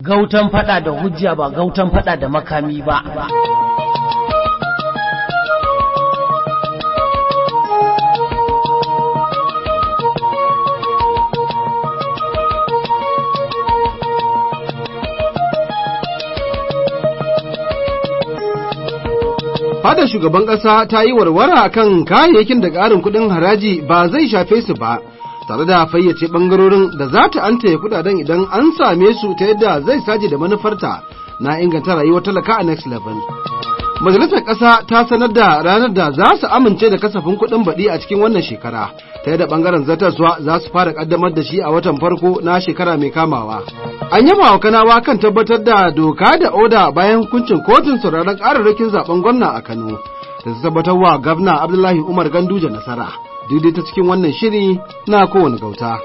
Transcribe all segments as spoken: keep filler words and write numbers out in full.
Gautan fada da hujja ba gautan fada da makami ba. Fadar shugaban ƙasa ta yi warwara kan kayayyakin da ƙarin kuɗin haraji ba zai shafe su ba, tare da fayyace ɓangarorin da za ta antaye kuɗaɗen idan an same su ta yadda zai saje da manufarta na inganta rayuwar talaka a next level. Majalisar ƙasa ta sanar da ranar da za su amince da kasafin kuɗin baɗi a cikin wannan shekara, ta yadda ɓangaren zartaswa za su fara ƙaddamar da shi a watan farko na shekara mai kamawa. An yaba wa Kanawa kan tabbatar da doka da oda bayan hukuncin kotun sauraron ƙararrakin zaben gwamna a Kano, da ta tabbatar wa gwamna Abdullahi Umar Ganduje nasara, daidai ta cikin wannan shiri na kowane gauta.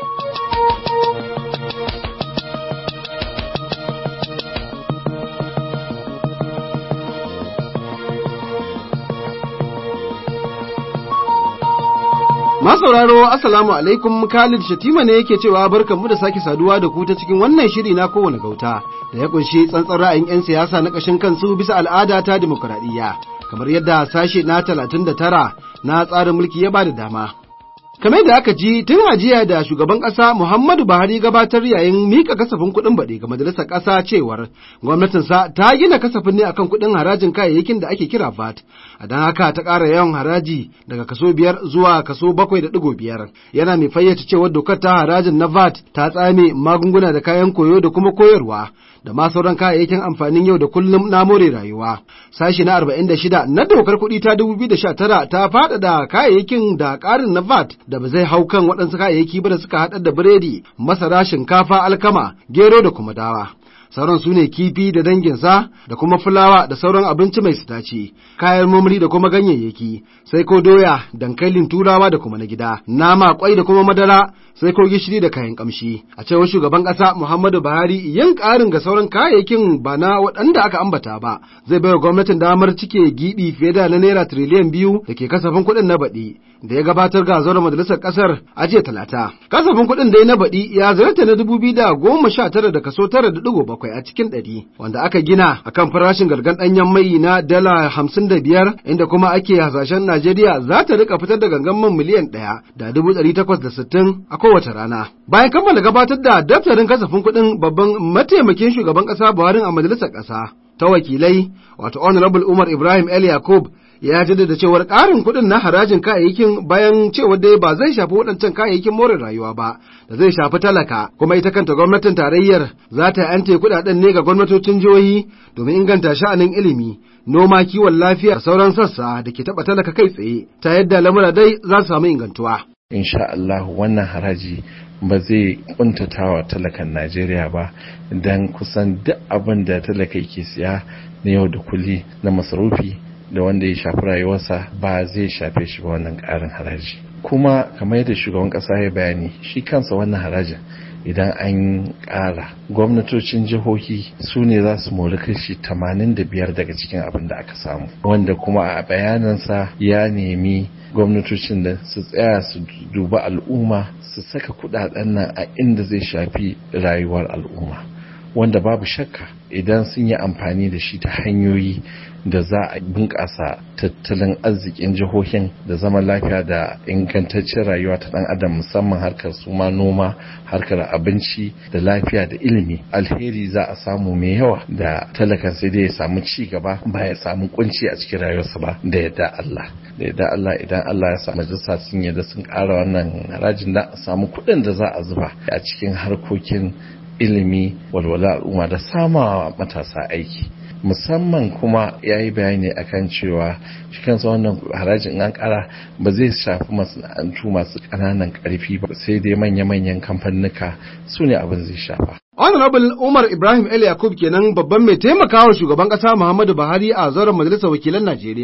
Masauraro assalamu alaikum, Khalid Shatima ne yake cewa barkanmu da sake saduwa da ku ta cikin wannan shiri na kowane gauta da ya kunshi tsantsan ra'ayin 'yan siyasa na ƙashin kansu bisa al'ada ta dimokuraɗiyya, kamar yadda sashe na talatin da tara na tsarin mulki ya ba da dama. Kamar da aka ji tun ajiya da shugaban ƙasa Muhammadu Buhari gabatar yayin mika kasafin kuɗin baɗi ga majalisar ƙasa cewar gwamnatinsa ta gina kasafin ne akan kuɗin harajin kayayyakin da ake kira V A T, a don haka ta ƙara yawan haraji daga kaso biyar zuwa kaso bakwai da ɗigo biyar. Yana mai fayyace cewar dokar ta harajin na V A T ta tsame magunguna da kayan koyo da kuma koyarwa da ma sauran kayayyakin amfanin yau da kullum na more rayuwa. Sashi na arba'in da shida na dokar kuɗi ta dubu biyu da sha tara ta faɗaɗa kayayyakin da ƙarin na V A T da ba zai hau kan waɗansu kayayyaki ba da suka haɗar da biredi, masara, shinkafa, alkama, gero da kuma dawa. Sauran su ne kifi da danginsa da kuma fulawa da sauran abinci mai sitaci, kayan marmari da kuma ganyayyaki, sai ko doya, dankalin turawa da kuma na gida, nama, kwai da kuma madara, sai ko gishiri da kayan kamshi. A cewar shugaban ƙasa Muhammadu Buhari, yin ƙarin ga sauran kayayyakin ba na waɗanda aka ambata ba zai bayar gwamnatin damar cike gibi fiye da na naira tiriliyan biyu da ke kasafin kuɗin na baɗi da ya gabatar ga zauren majalisar ƙasar a jiya talata. Kasafin kuɗin dai na baɗi ya zarta na dubu biyu da goma sha tara da kaso tara da ɗigo bakwai a cikin ɗari, wanda aka gina akan farashin galgan ɗanyen mai na dala hamsin da biyar, inda kuma ake hasashen Najeriya za ta rika fitar da gangan man miliyan ɗaya da dubu ɗari takwas da sittin a kowace rana. Bayan kammala gabatar da daftarin kasafin kuɗin, babban mataimakin shugaban ƙasa Buhari a majalisar ƙasa ta wakilai, wato Honorable Umar Ibrahim El Yakub, ya jaddada cewar ƙarin kuɗin na harajin kayayyakin bayan cewa dai ba zai shafi waɗancan kayayyakin more rayuwa ba, da zai shafi talaka, kuma ita kanta gwamnatin tarayyar za ta yante kuɗaɗen ne ga gwamnatocin jihohi domin inganta sha'anin ilimi, noma, kiwon lafiya da sauran sassa da ke taɓa talaka kai tsaye, ta yadda lamura dai za su samu ingantuwa. Insha Allah wannan haraji ba zai kuntatawa talakan Najeriya ba, dan kusan duk abin da talaka yake siya na yau da kulli na masarufi da wanda ya shafi rayuwarsa ba zai shafe shi ba wannan ƙarin haraji. Kuma kamar yadda shugaban ƙasa ya bayani, shi kansa wannan harajin idan an ƙara, gwamnatocin jihohi su ne za su mori kashi tamanin da biyar daga cikin abin da aka samu, wanda kuma a bayanansa ya nemi gwamnatocin da su tsaya su duba al'umma, su saka kudaden nan a inda zai shafi rayuwar al'umma, wanda babu shakka idan sun yi amfani da shi ta hanyoyi da za a bunƙasa tattalin arzikin jihohin da zaman lafiya da ingantaccen rayuwa ta ɗan adam, musamman harkar suma noma, harkar abinci da lafiya da ilimi, alheri za a samu mai yawa da talakan sai dai ya samu ci gaba ba ya samu kunci a cikin rayuwarsa ba, da yadda Allah da yadda Allah idan Allah ya sa majalisa sun yadda sun ƙara wannan harajin da a samu kuɗin da za a zuba a cikin harkokin ilimi, walwala al'umma da sama matasa aiki. Musamman kuma ya yi bayani akan cewa shi kansa wannan harajin an kara ba zai shafi masana'antu masu ƙananan ƙarfi ba, sai dai manya-manyan kamfanuka su ne abin zai shafa. Honorable Umar Ibrahim El Yakub kenan, babban mai taimakawa shugaban ƙasa Muhammadu Buhari a zauren majalisar wakilan Najeriya.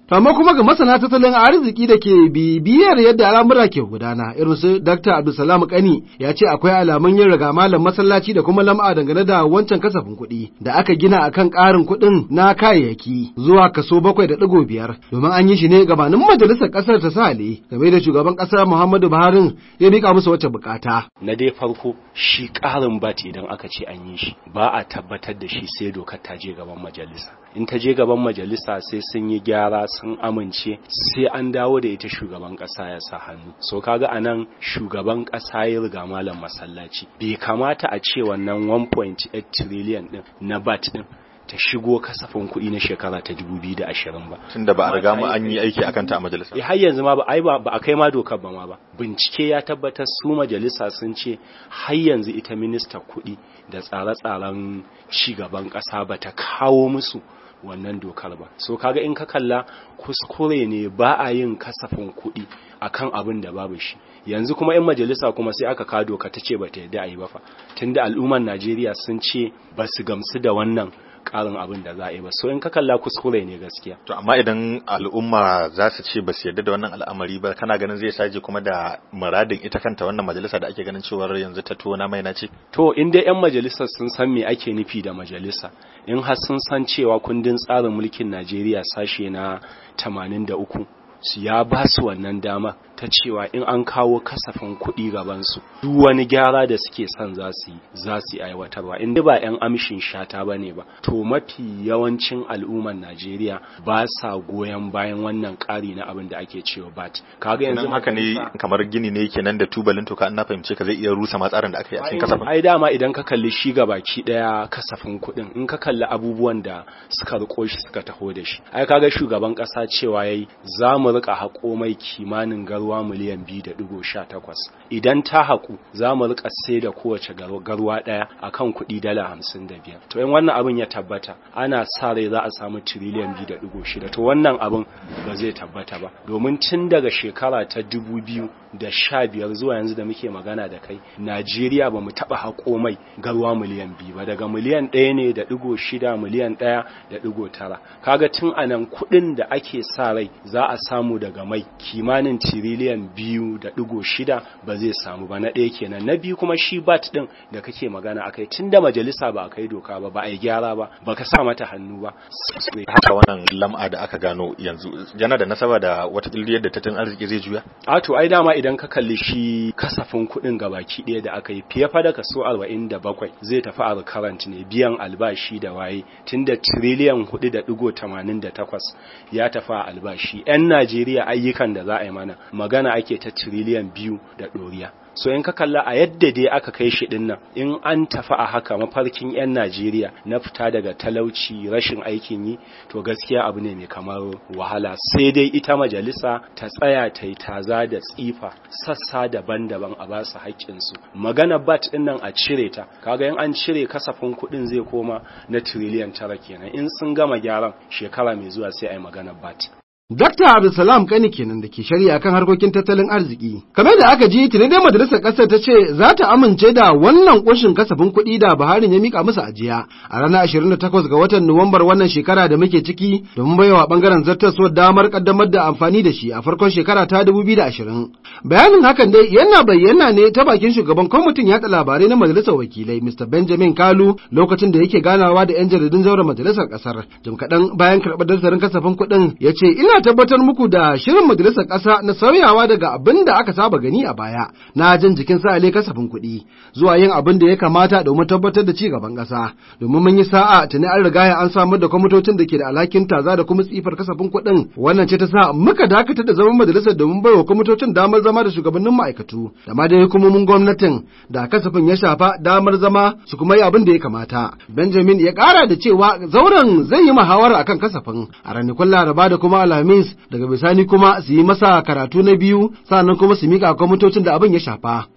Amma kuma ga masana tattalin arziki da ke bibiyar yadda al'amura ke gudana, irin su Dakta Abdulsalam Kani ya ce akwai alamun yin riga malam masallaci da kuma lam'a dangane da wancan kasafin kuɗi da aka gina akan ƙarin kuɗin na kayayyaki zuwa kaso bakwai da ɗigo biyar domin an yi shi ne gabanin majalisar ƙasar ta sale game da shugaban ƙasa Muhammadu Buhari ya mika musu wacce bukata. Na dai farko shi ƙarin bat idan aka ce an yi shi ba a tabbatar da shi sai dokar ta je gaban majalisa. In ta je gaban majalisa sai sun yi gyara sun amince sai an dawo da ita shugaban ƙasa ya sa hannu. So kaga anan shugaban ƙasa ya riga malam masallaci. Bai kamata a ce wannan one point eight trillion din na bat din ta shigo kasafin kuɗi na shekara ta dubu biyu da ashirin ba. Tunda ba a riga mu an yi aiki akan ta a majalisa. Eh har yanzu ma ba ai ba a kai ma dokar ba ma ba. Bincike ya tabbatar su majalisa sun ce har yanzu ita ministar kuɗi da tsare-tsaren ci gaban ƙasa ba ta kawo musu wannan dokar ba. So kaga in ka kalla kuskure ne ba a yin kasafin kuɗi akan abin da babu shi. Yanzu kuma in majalisa kuma sai aka kawo doka ta ce ba ta yarda a yi ba fa. Tunda al'ummar Najeriya sun ce ba su gamsu da wannan karin abin da za a yi ba. So in ka kalla kuskure ne gaskiya. To amma idan al'umma za su ce ba su yarda da wannan al'amari ba, kana ganin zai saje kuma da muradin ita kanta wannan majalisa da ake ganin cewa yanzu ta tona mai na ce? To in dai 'yan majalisar sun san me ake nufi da majalisa, in har sun san cewa kundin tsarin mulkin Najeriya sashe na tamanin da uku su ya ba su wannan dama ta cewa in an kawo kasafin kuɗi gabansu duk wani gyara da suke son za su yi za su yi aiwatarwa in ba 'yan amshin shata ba ne ba, to mafi yawancin al'ummar Najeriya ba sa goyon bayan wannan ƙari na abin da ake cewa bat. Kaga yanzu haka ne kamar gini ne kenan da tubalin to ka an na fahimce ka zai iya rusa matsarin da aka yi a cikin kasafin. Ai dama idan ka kalli shi gabaki daya kasafin kuɗin in ka kalli abubuwan da suka riko shi suka taho da shi, ai kaga shugaban ƙasa cewa yayi za mu rika haƙo mai kimanin garwa miliyan biyu da ɗigo sha takwas. Idan ta haƙu za mu rika sai da kowace garwa ɗaya akan kuɗi dala hamsin da biyar. To in wannan abin ya tabbata ana sa rai za a samu tiriliyan biyu da ɗigo shida. To wannan abin ba zai tabbata ba domin tun daga shekara ta dubu biyu da sha biyar zuwa yanzu da muke magana da kai, Najeriya ba mu taɓa haƙo mai garwa miliyan biyu ba, daga miliyan ɗaya ne da ɗigo shida miliyan ɗaya da ɗigo tara. Kaga tun anan kuɗin da ake sa rai za a samu daga mai kimanin tiriliyan biyu da ɗigo shida ba zai samu ba. Na ɗaya kenan. Na biyu kuma shi bat ɗin da kake magana akai tun da majalisa ba a kai doka ba ba a yi gyara ba ba ka sa mata hannu ba. Haka wannan lam'a da aka gano yanzu yana da nasaba da wata yadda tattalin arziki zai juya? A to ai dama idan ka kalli shi kasafin kuɗin gabaki ɗaya da aka yi fiye fa da kaso arba'in da bakwai zai tafi a recurrent ne, biyan albashi da waye, tunda tiriliyan hudu da ɗigo tamanin da takwas ya tafi a albashi. 'Yan Najeriya ayyukan da za a yi mana magana ake ta tiriliyan biyu da ɗoriya. So in ka kalla a yadda dai aka kai shi dinnan, in an tafi a haka mafarkin 'yan Najeriya na fita daga talauci rashin aikin yi, to gaskiya abu ne mai kamar wahala. Sai dai ita majalisa ta tsaya ta yi taza da tsifa sassa daban-daban a basu haƙƙinsu. Magana bat din nan a cire ta, kaga in an cire kasafin kuɗin zai koma na tiriliyan tara kenan. In sun gama gyaran shekara mai zuwa sai a yi magana bat. Dakta Abdulsalam Kani kenan da ke shari'a kan harkokin tattalin arziki. Kamar da aka ji tuni dai majalisar ƙasar ta ce za ta amince da wannan ƙunshin kasafin kuɗi da Buhari ya mika musu ajiya a ranar ashirin da takwas ga watan Nuwambar wannan shekara da muke ciki domin baiwa bangaren zartaswar damar kaddamar da amfani da shi a farkon shekara ta dubu biyu da ashirin. Bayanin hakan dai yana bayyana ne ta bakin shugaban kwamitin yaɗa labarai na majalisar wakilai Mister Benjamin Kalu lokacin da yake ganawa da 'yan jaridun zauren majalisar ƙasar. Jim kaɗan bayan karɓar daftarin kasafin kuɗin ya ce ina tabbatar muku da shirin majalisar ƙasa na sauyawa daga abin da aka saba gani a baya na jan jikin sa'ale kasafin kuɗi zuwa yin abin da ya kamata domin tabbatar da ci gaban ƙasa. Domin mun yi sa'a tuni an riga an samar da kwamitocin da ke da alhakin taza da kuma tsifar kasafin kuɗin. Wannan ce ta sa muka dakatar da zaman majalisar domin baiwa kwamitocin damar zama da shugabannin ma'aikatu da ma dai hukumomin gwamnatin da kasafin ya shafa damar zama su kuma yi abin da ya kamata. Benjamin ya ƙara da cewa zauren zai yi muhawara akan kasafin a ranakun Laraba da kuma Alhamis, daga bisani kuma su yi masa karatu na biyu sannan kuma su mika kwamitocin da abin ya shafa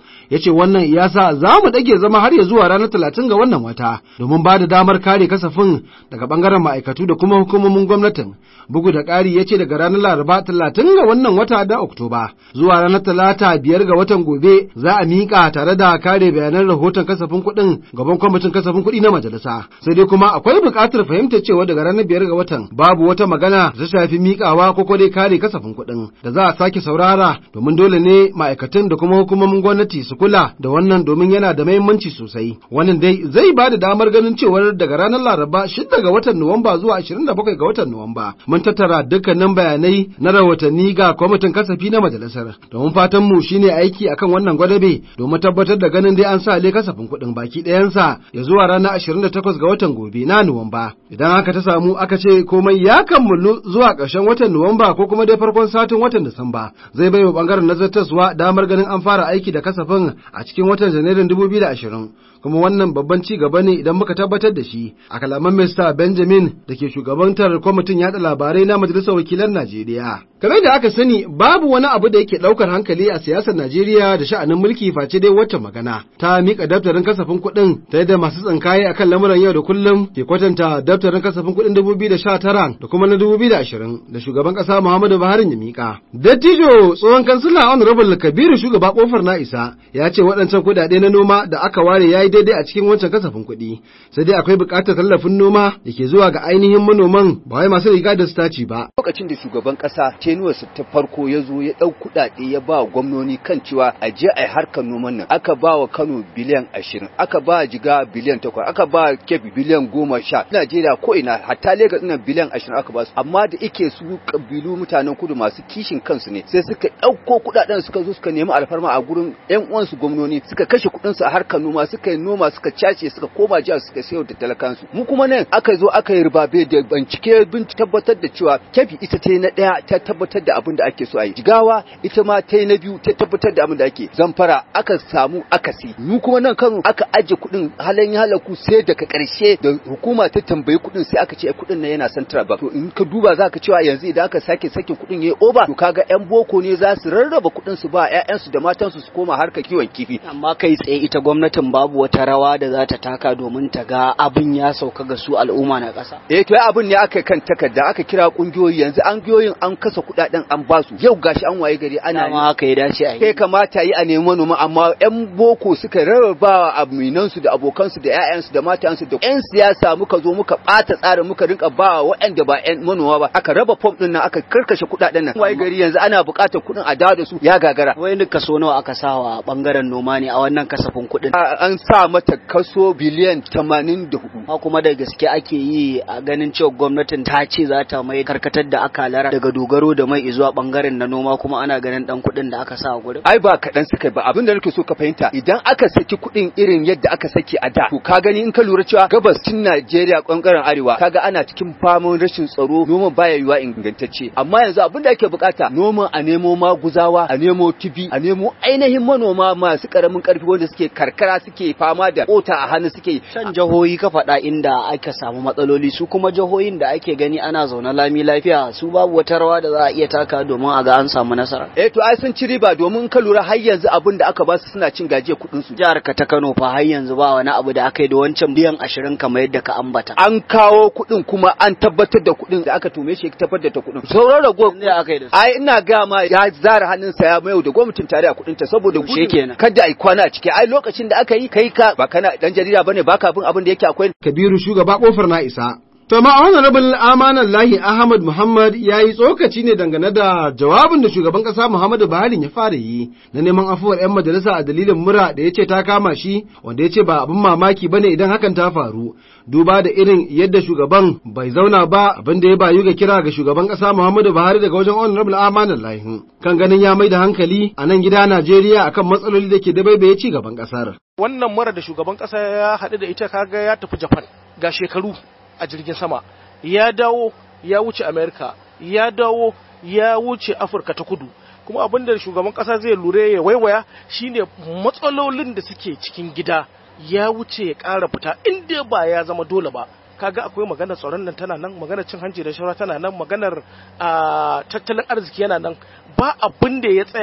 ya ce wannan ya sa za mu ɗage zama har ya zuwa ranar talatin ga wannan wata domin ba da damar kare kasafin daga ɓangaren ma'aikatu da kuma hukumomin gwamnatin. Bugu da ƙari ya ce daga ranar Laraba talatin ga wannan wata da Oktoba zuwa ranar Talata biyar ga watan gobe za a miƙa tare da kare bayanan rahoton kasafin kuɗin gaban kwamitin kasafin kuɗi na majalisa. Sai dai kuma akwai buƙatar fahimtar cewa daga ranar biyar ga watan babu wata magana da ta shafi miƙawa ko dai kare kasafin kuɗin da za a sake saurara domin dole ne ma'aikatan da kuma hukumomin gwamnati su kula da wannan domin yana da muhimmanci sosai. Wannan dai zai ba da damar ganin cewar daga ranar Laraba shida ga watan Nuwamba zuwa ashirin da bakwai ga watan Nuwamba mun tattara dukkanin bayanai na rahotanni ga kwamitin kasafi na majalisar. Domin fatan mu shine aiki akan wannan gwadabe domin tabbatar da ganin dai an sa le kasafin kuɗin baki ɗayansa ya zuwa ranar ashirin da takwas ga watan gobe na Nuwamba. Idan haka ta samu aka ce komai ya kammulu zuwa ƙarshen watan Nuwamba ko kuma dai farkon satin watan Disamba zai bai wa bangaren nazartarwa damar ganin an fara aiki da kasafin a cikin watan Janairun dubu biyu da ashirin. Kuma wannan babban ci gaba ne idan muka tabbatar da shi a kalaman Mister Benjamin da ke shugabantar kwamitin yaɗa labarai na Majalisar Wakilan Najeriya. Kamar da aka sani babu wani abu da yake ɗaukar hankali a siyasar Najeriya da sha'anin mulki face dai wata magana ta miƙa daftarin kasafin kuɗin ta yadda masu tsinkaye akan lamuran yau da kullum ke kwatanta daftarin kasafin kuɗin dubu biyu da sha tara da kuma na dubu biyu da ashirin da shugaban ƙasa Muhammadu Buhari ya miƙa. Dattijo tsohon kansila Honorable Kabiru shugaba kofar na isa ya ce waɗancan kuɗaɗe na noma da aka ware yayi daidai a cikin wancan kasafin kuɗi sai dai akwai buƙatar tallafin noma da ke zuwa ga ainihin manoman ba wai masu riga da staci ba. Lokacin da shugaban ƙasa tenuwarsa ta farko ya zo ya ɗau kuɗaɗe ya ba gwamnoni kan cewa a je a yi harkar noman nan aka ba wa Kano biliyan ashirin aka ba Jiga biliyan takwas aka ba Kebbi biliyan goma sha Najeriya ko ina hatta Lagos ina biliyan ashirin aka ba su amma da ike su kabilu mutanen kudu masu kishin kansu ne sai suka ɗauko kuɗaɗen suka zo suka nemi alfarma a gurin ƴan uwansu gwamnoni suka kashe kuɗinsu a harkar noma suka yi noma suka cace suka koma jiya suka sayar da talakansu mu kuma nan aka zo aka yi ribabe da bincike bin tabbatar da cewa Kebbi ita ta yi na ɗaya ta tabbatar da abin da ake so a yi Jigawa ita ma ta yi na biyu ta tabbatar da abin da ake Zamfara aka samu akasi mu kuma nan Kano aka aje kuɗin halin halaku sai daga ƙarshe da hukuma ta tambayi kuɗin sai aka ce kuɗin nan yana Central Bank to in ka duba za ka cewa yanzu idan aka sake sakin kuɗin yayi over to kaga ƴan boko ne za su rarraba kuɗin su ba ƴaƴansu da matansu su koma harkar kiwon kifi amma kai tsaye ita gwamnatin babu wata rawa da za ta taka domin ta ga abin ya sauka ga su al'umma na ƙasa. Eh to abin ne aka kan takarda aka kira kungiyoyi yanzu an giyoyin an kasa kuɗaɗen an ba su yau gashi an waye gari ana ma haka ya dace a yi. Kai kamata yi a nemi manoma amma ƴan boko suka rarraba aminan su da abokan su da ƴaƴan su da matan su da ƴan siyasa muka zo muka ɓata tsarin muka rinka ba waɗanda ba ƴan manoma ba aka raba fom ɗin nan aka karkashe kuɗaɗen nan waye gari yanzu ana buƙatar kuɗin a dawo da su ya gagara. Wai duka so nawa aka sawa bangaren noma ne a wannan kasafin kuɗin? An sa mata kaso biliyan tamanin da hudu. Ha kuma da gaske ake yi a ganin cewa gwamnatin ta ce za ta mai karkatar da akalara daga dogaro da mai zuwa bangaren na noma kuma ana ganin dan kuɗin da aka sa a gurin. Ai ba kaɗan suka ba abin da nake so ka fahimta idan aka saki kuɗin irin yadda aka saki a da to ka gani in ka lura cewa gabas cin Najeriya bangaren arewa kaga ana cikin faman rashin tsaro noman baya yiwa ingantacce amma yanzu abin da ake bukata noman a nemo maguzawa a nemo tibi a nemo ainihin manoma masu karamin karfi wanda suke karkara suke fama da kota a hannu suke shan jihohi ka faɗa inda aka samu matsaloli su kuma jihohin da ake gani ana zaune lami lafiya su babu wata rawa da za a iya taka domin a ga an samu nasara. Eh to ai sun ci riba domin ka lura har yanzu abin da aka ba su suna cin gajiya kuɗin su. Jihar ka ta Kano fa har yanzu ba wani abu da aka yi da wancan biyan ashirin kamar yadda ka ambata. An kawo kuɗin kuma an tabbatar da kuɗin da aka tume shi ya tabbatar da kuɗin. Sauran rago ne aka yi da su. Ai ina ga ma ya zara hannunsa ya mayau da gwamnatin tarayya kuɗin ta saboda gudun kada ai kwana a ciki ai lokacin da aka yi kai ka ba kana dan jarida bane baka bin abin da yake akwai. Kabiru shugaba kofar na isa. To ma honorable amanan lahi Ahmad Muhammad ya yi tsokaci ne dangane da jawabin da shugaban kasa Muhammadu Buhari ya fara yi na neman afuwar 'yan majalisa a dalilin mura da ya ce ta kama shi wanda ya ce ba abin mamaki bane idan hakan ta faru duba da irin yadda shugaban bai zauna ba abin da ya bayu ga kira ga shugaban kasa Muhammadu Buhari daga wajen honorable amanan lahi kan ganin ya mai da hankali a nan gida Najeriya akan matsaloli da ke da bai ci gaban kasar. Wannan mura da shugaban kasa ya haɗu da ita kaga ya tafi Japan ga shekaru a jirgin sama ya dawo ya wuce Amerika ya dawo ya wuce Afirka ta kudu kuma abinda shugaban kasa zai lura ya waiwaya shine matsalolin da suke cikin gida ya wuce ya ƙara fita inda ba ya zama dole ba kaga akwai maganar tsaron nan tana nan maganar cin hanci da shawara tana nan maganar tattalin arziki yana nan ba abin da ya tsaya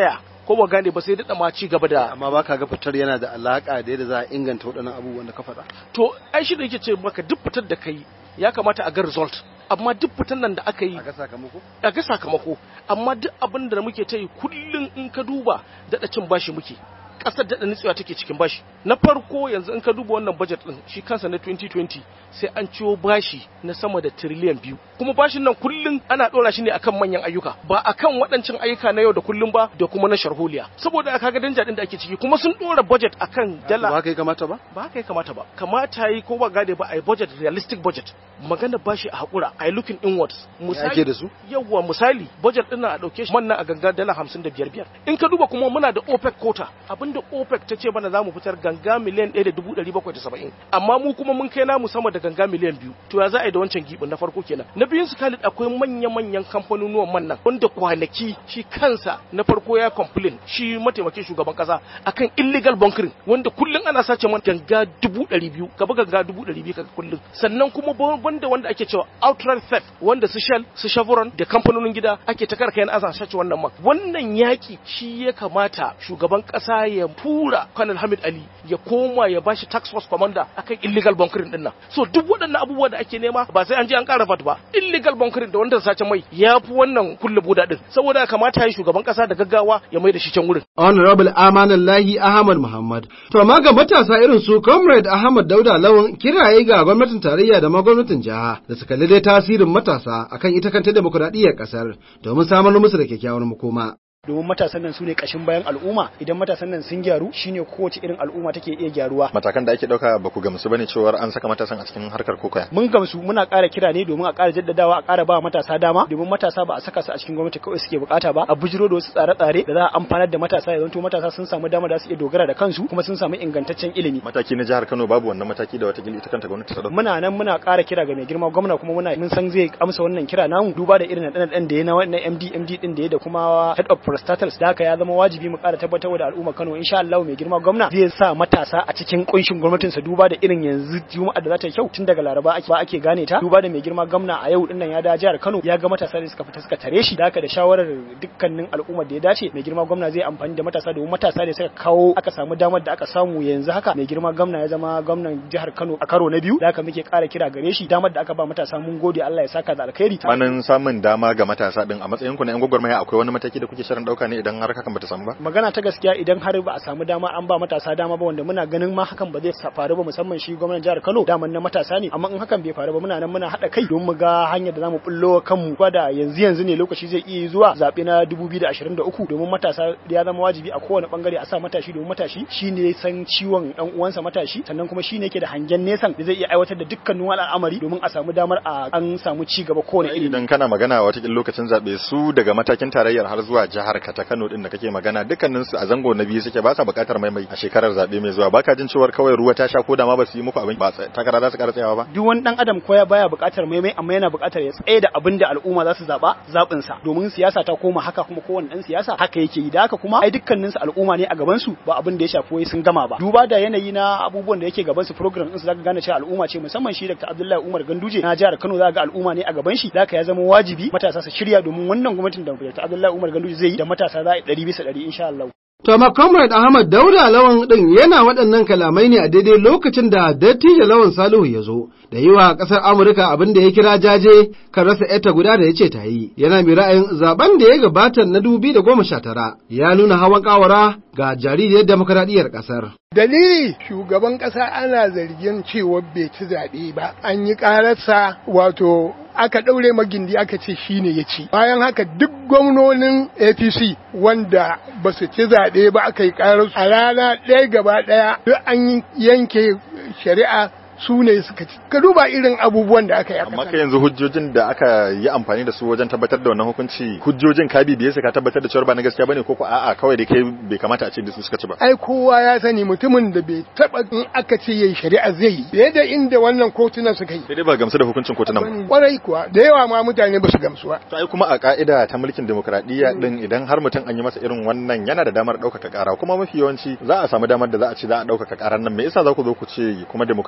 ko ba gane ba sai daɗa ma ci gaba da amma baka ga fitar yana da alaka da yadda za a inganta waɗannan abubuwan da ka faɗa. To ai shi da yake ce maka duk fitar da kai ya kamata a ga result, amma duk fitan nan da aka yi a ga sakamako a ga sakamako amma duk abin da muke ta yi kullum in ka duba daɗa cin bashi muke, ƙasar daɗa nutsewa take cikin bashi. Na farko yanzu in ka duba wannan budget ɗin shi kansa na twenty twenty sai an ciwo bashi na sama da tiriliyan biyu, kuma bashin nan kullum ana ɗora shi ne akan manyan ayyuka ba akan waɗancan ayyuka na yau da kullum ba da kuma na sharholiya, saboda aka ga danja ɗin da ake ciki kuma sun ɗora budget akan dala. Ba haka ya kamata ba? Ba haka ya kamata ba, kamata yi ko ba gade ba a yi budget, realistic budget, magana bashi a haƙura a yi looking inwards. Misali da su? Yawwa misali budget ɗin a ɗauke shi manna a ganga dala hamsin da biyar biyar. In ka duba kuma muna da OPEC quota, abinda OPEC ta ce bana za mu fitar ganga miliyan ɗaya da dubu ɗari bakwai da saba'in, amma mu kuma mun kai namu sama da ganga miliyan biyu. To ya za a yi da wancan gibin? Na farko kenan. Na biyun su Khalid, akwai manya-manyan kamfanonuwan man nan wanda kwanaki shi kansa na farko ya complain shi mataimakin shugaban kasa akan illegal bunkering wanda kullun ana sace man ganga dubu ɗari biyu, gaba ganga dubu ɗari biyu kaga kullun. Sannan kuma banda wanda ake cewa outright theft wanda su Shell su Chevron da kamfanonin gida ake ta karkayan azan sace wannan man. Wannan yaki shi ya kamata shugaban kasa ya tura Colonel Hamid Ali ya koma ya bashi tax force commander akan illegal bunkering din nan. So duk waɗannan abubuwa da ake nema ba sai an je an ƙara fat ba. Illegal bunkering da wanda sace mai ya fi wannan kulle buda din, saboda kamata ya shugaban kasa da gaggawa ya mai da shi can wurin. Honorable Amanallahi Ahmad Muhammad. To amma ga matasa irin su Comrade Ahmad Dauda Lawan kiraye ga gwamnatin tarayya da ma gwamnatin jiha da su kalli dai tasirin matasa akan ita kanta demokradiyyar kasar domin samar musu da kyakkyawar makoma. domin matasan nan su ne kashin bayan al'umma, idan matasan nan sun gyaru shine kowace irin al'umma take iya gyaruwa. Matakan da ake dauka ba ku gamsu bane cewar an saka matasan a cikin harkar kokoya? Mun gamsu, muna ƙara kira ne domin a ƙara jaddadawa, a ƙara ba matasa dama, domin matasa ba a saka su a cikin gwamnati kawai suke bukata ba, a bujiro da wasu tsare-tsare da za a amfanar da matasa, ya zanto matasa sun samu dama da su iya dogara da kansu kuma sun samu ingantaccen ilimi. Mataki na jihar Kano babu wannan mataki da wata ita kanta gwamnati ta dauka. Muna nan muna ƙara kira ga mai girma gwamna, kuma muna mun san zai amsa wannan kira namu duba da irin dan da ya na wannan M D M D din da ya da kuma head of prostatals, da haka ya zama wajibi mu ƙara tabbatar da al'umma Kano insha Allah mai girma gwamna zai sa matasa a cikin kunshin gwamnatin sa, duba da irin yanzu Juma'a da za ta yi kyau tun daga Laraba ake ba ake gane ta, duba da mai girma gwamna a yau dinnan ya da jihar Kano ya ga matasa da suka fita suka tare shi, da haka da shawarar dukkanin al'ummar da ya dace mai girma gwamna zai amfani da matasa, domin matasa ne suka kawo aka samu damar da aka samu yanzu haka mai girma gwamna ya zama gwamnan jihar Kano a karo na biyu, da haka muke ƙara kira gare shi, damar da aka ba matasa mun gode, Allah ya saka da alkhairi. Manan samun dama ga matasa din a matsayin ku na yan gwagwarmaya akwai wani mataki da kuke shirin dauka ne idan har hakan bata samu ba? Magana ta gaskiya, idan har ba a samu dama an ba matasa dama ba, wanda muna ganin ma hakan ba zai faru ba, musamman shi gwamnatin jihar Kano daman na matasa ne, amma in hakan bai faru ba muna nan muna hada kai don mu ga hanyar da zamu bullo kanmu, da yanzu yanzu ne lokaci zai iya zuwa zabe na dubu biyu da ashirin da uku, domin matasa ya zama wajibi a kowane bangare a sa matashi, domin matashi shine san ciwon dan uwansa matashi, sannan kuma shine yake da hangen nesan da zai iya aiwatar da dukkanin wani al'amari domin a samu damar a an samu ci gaba kowane iri. Idan kana magana wata lokacin zabe su daga matakin tarayyar har zuwa jihar ka ta Kano din da kake magana, dukkanin su a zango na biyu suke, ba sa bukatar maimai a shekarar zabe mai zuwa. Baka jin cewar kawai ruwa ta sha ko da ma ba su yi muku abin ba takara za su ƙara tsayawa ba? Duk wani dan adam koya baya bukatar maimai, amma yana bukatar ya tsaye da abin da al'umma za su zaba zabin sa, domin siyasa ta koma haka, kuma kowanne dan siyasa haka yake yi, da haka kuma ai dukkanin su al'umma ne a gaban su, ba abin da ya shafi wai sun gama ba. Duba da yanayi na abubuwan da yake gaban su, program din su zaka gane cewa al'umma ce, musamman shi Dr. Abdullahi Umar Ganduje na jihar Kano, zaka ga al'umma ne a gaban shi, da haka ya zama wajibi matasa su shirya, domin wannan gwamnatin da Dr. Abdullahi Umar Ganduje zai yi da matasa za a yi ɗari bisa ɗari insha Allah. To amma Comrade Ahmad Dauda Lawan din yana waɗannan kalamai ne a daidai lokacin da dattijo Lawan Salihu ya zo da yi wa ƙasar Amurka abin da ya kira jaje kan rasa ƴarta guda da ya ce ta yi. Yana mai ra'ayin zaben da ya gabata na dubi da goma sha tara ya nuna hawan ƙawara ga jaririyar demokaradiyyar ƙasar. Dalili, shugaban ƙasa ana zargin cewa bai ci zaɓe ba, an yi ƙararsa, wato aka ɗaure magindi aka ce shi ne ya ci. Bayan haka duk gwamnonin A P C wanda ba su ci zaɓe ba aka yi ƙararsu a rana ɗaya gaba ɗaya, duk an yanke shari'a su ne suka ci. Ka duba irin abubuwan da aka yi. Amma ka yanzu hujjojin da aka yi amfani da su wajen tabbatar da wannan hukunci, hujjojin ka bibiye su ka tabbatar da cewa ba na gaskiya bane, ko ko a'a kawai da kai bai kamata a ce da su suka ci ba? Ai kowa ya sani mutumin da bai taba in aka ce yayi shari'a zai yi fiye da inda wannan kotunan suka yi. Sai dai ba gamsu da hukuncin kotunan ba. Kwarai kuwa da yawa ma mutane ba su gamsu ba. To ai kuma a ka'ida ta mulkin demokradiyya din idan har mutum an yi masa irin wannan yana da damar ɗaukaka ƙara, kuma mafi yawanci za a samu damar da za a ce za a ɗaukaka ƙarar nan, me yasa za ku zo ku ce kuma demokradiyya an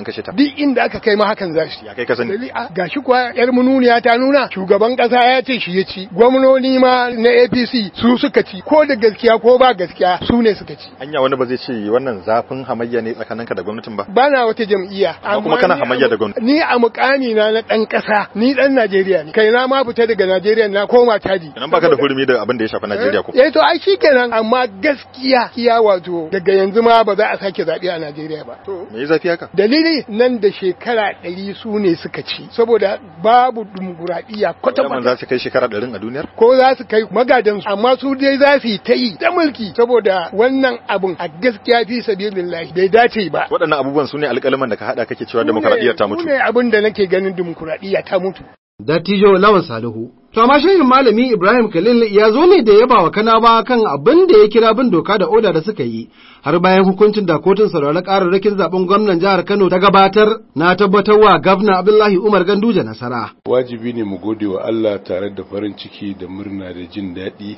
kashe ta duk inda aka kai ma hakan za su ya kai ka sani gashi kuwa yar mununiya ta nuna shugaban kasa ya ce shi ya ci gwamnoni ma na A P C su suka ci ko da gaskiya ko ba gaskiya su ne suka ci anya wani ba zai ce wannan zafin hamayya ne tsakaninka da gwamnatin ba bana wata jam'iyya amma kuma kana hamayya da gwamnati ni a mukami na na dan kasa ni dan Najeriya ne kai na ma fita daga Najeriya na koma Chadi nan baka da hurumi da abin da ya shafi Najeriya ko eh to ai shikenan amma gaskiya kiya wato daga yanzu ma ba za a sake zabe a Najeriya ba to me zafi haka dalili nan da shekara ɗari su ne suka ci saboda babu dimokuraɗiyya kwata kwata za su kai shekara ɗari a duniyar ko za su kai magadan su amma su dai za su yi ta yi ta mulki saboda wannan abun a gaskiya fi sabilillahi bai dace ba waɗannan abubuwan su ne alƙalaman da ka haɗa kake cewa dimokuraɗiyya ta mutu su ne abin da nake ganin dimokuraɗiyya ta mutu Dattijo Lawan Salihu. To amma shehin malami Ibrahim Khalil ya zo ne da yaba wa Kanawa kan abin da ya kira bin doka da oda da suka yi har bayan hukuncin da kotun sauraron kararrakin zaben gwamnan jihar Kano ta gabatar na tabbatarwa gwamna Abdullahi Umar Ganduje nasara. Wajibi ne mu gode wa Allah tare da farin ciki da murna da jin daɗi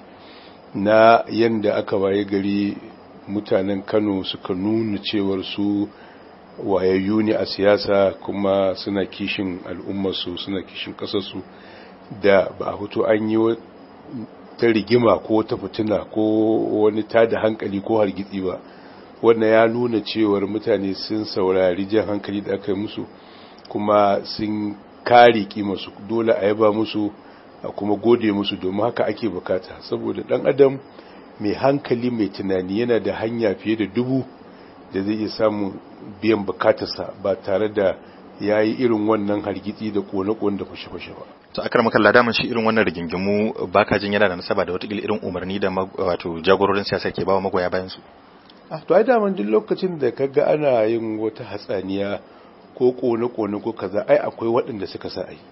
na yanda aka waye gari mutanen Kano suka nuna cewar su wayayyu ne a siyasa kuma suna kishin al'ummarsu suna kishin ƙasarsu da ba a fito an yi ta rigima ko ta fitina ko wani tada hankali ko hargitsi ba wannan ya nuna cewar mutane sun saurari jan hankali da aka yi musu kuma sun kare kimarsu dole a yaba musu a kuma gode musu domin haka ake bukata saboda dan adam mai hankali mai tunani yana da hanya fiye da dubu da zai iya samun biyan bukatarsa ba tare da ya yi irin wannan hargitsi da kone-kone da fashe-fashe ba. To akar maka ladaman shi irin wannan rigingimu baka jin yana da nasaba da watakila irin umarni da wato jagororin siyasa ke bawa magoya bayan su. Ah to ai daman duk lokacin da kaga ana yin wata hatsaniya ko kone-kone ko kaza ai akwai waɗanda suka sa ai.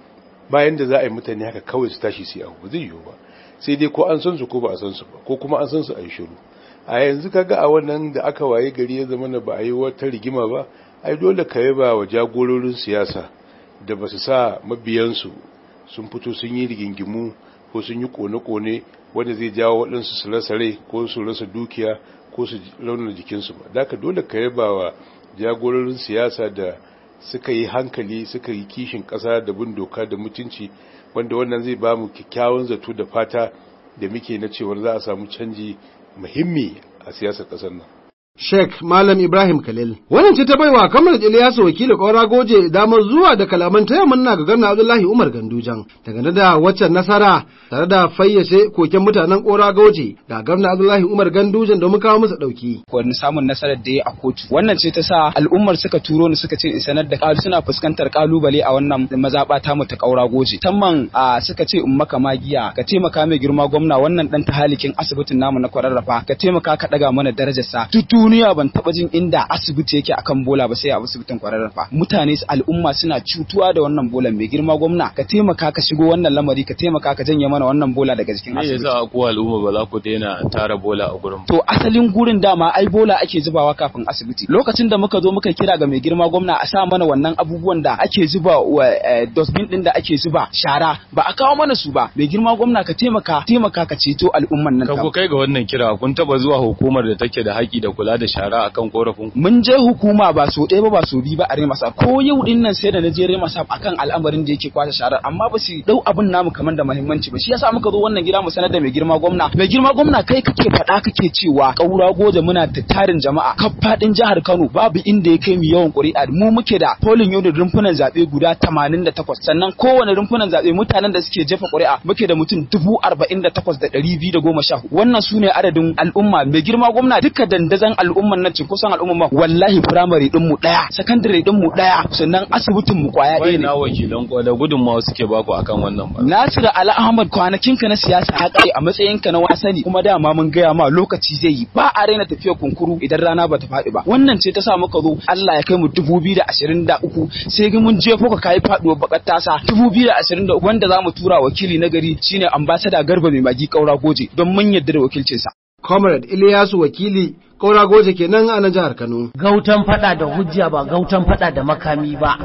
Bayan da za a yi mutane haka kawai su tashi su yi abu zai yiwu ba. Sai dai ko an san su ko ba a san su ba ko kuma an san su a yi shiru. A yanzu kaga a wannan da aka waye gari ya zama na ba a yi wata rigima ba ai dole ka yaba wa jagororin siyasa da ba su sa mabiyansu sun fito sun yi rigingimu ko sun yi kone-kone wanda zai jawo waɗansu su rasa rai ko su rasa dukiya ko su raunar jikinsu ba da ka dole ka yaba wa jagororin siyasa da suka yi hankali suka yi kishin ƙasa da bin doka da mutunci wanda wannan zai ba mu kyakkyawan zato da fata da muke na cewar za a samu canji muhimmi a siyasar ƙasar nan. Sheikh Malam Ibrahim Khalil. Wannan ce ta baiwa Kamar Ilyasu wakili Kaura Goje damar zuwa da kalaman taya munna ga Gwamna Abdullahi Umar Gandujan dangane da waccan nasara tare da fayyace koken mutanen Kaura Goje ga Gwamna Abdullahi Umar Gandujan domin kawo musu dauki. Wani samun nasarar da ya a kotu. Wannan ce ta sa al'ummar suka turo ni suka ce in sanar da kalu suna fuskantar kalubale a wannan mazaba ta mu ta Kaura Goje. Tamman suka ce in maka magiya ka taimaka mai girma gwamna wannan dan tahalikin asibitin namu na Kwararrafa ka taimaka ka daga mana darajarsa. Duniya ban taba jin inda asibiti yake akan bola ba sai a asibitin Kwararrafa. Mutane al'umma suna cutuwa da wannan bolan mai girma gwamna ka taimaka ka shigo wannan lamari ka taimaka ka janye mana wannan bola daga cikin asibiti. Me yasa ku al'umma ba za ku daina tara bola a gurin? To asalin gurin dama ai bola ake zubawa kafin asibiti. Lokacin da muka zo muka kira ga mai girma gwamna a sa mana wannan abubuwan da ake zuba wa dustbin din da ake zuba shara ba a kawo mana su ba. Mai girma gwamna ka taimaka taimaka ka ceto al'umman nan. Ka ku kai ga wannan kira kun taba zuwa hukumar da take da haƙi da kula da shara akan korafin mun je hukuma ba so ɗaya ba ba so biyu ba a Remasa ko yau din nan sai da na je Remasa akan al'amarin da yake kwashe sharar amma ba su dau abin namu kamar da muhimmanci ba shi yasa muka zo wannan gida mu sanar da mai girma gwamna mai girma gwamna kai kake faɗa kake cewa Kaura Goje muna da tarin jama'a kaf fadin jihar Kano babu inda ya kai mu yawan ƙuri'a mu muke da polling unit rumfunan zabe guda tamanin da takwas sannan kowane rumfunan zabe mutanen da suke jefa ƙuri'a muke da mutum dubu arba'in da takwas da ɗari biyu da goma sha wannan sune adadin al'umma mai girma gwamna duka dandazon al'umman nan kusan al'umma wallahi primary din mu daya secondary din mu daya sannan asibitin mu kwaya ɗaya ne. Wai na wakilan ko da gudunmawa suke baku akan wannan ba. Nasiru Ala Ahmad kwanakin ka na siyasa a kai a matsayin ka na wasani kuma dama mun gaya ma lokaci zai yi ba a raina tafiya kunkuru idan rana ba ta faɗi ba wannan ce ta sa muka zo Allah ya kai mu dubu biyu da ashirin da uku sai ga mun jefo ka kai faɗuwar bakar tasa dubu biyu da ashirin da uku wanda zamu tura wakili na gari shine ambassador Garba Mai Magi Kaura Goje don mun yarda da wakilcinsa. Comrade Ilyasu wakili Kaura Goje kenan a nan jihar Kano. Gautan fada da hujja ba gautan fada da makami ba.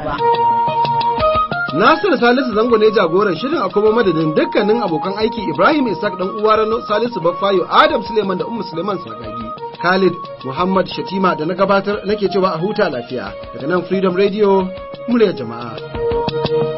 Nasiru Salisu Zango ne jagoran shirin a kuma madadin dukkanin abokan aiki Ibrahim Isaac dan uwa Rano Salisu Baffayo Adam Suleiman da Ummu Suleiman Sagagi. Khalid Muhammad Shatima da na gabatar nake cewa a huta lafiya daga nan Freedom Radio muryar jama'a.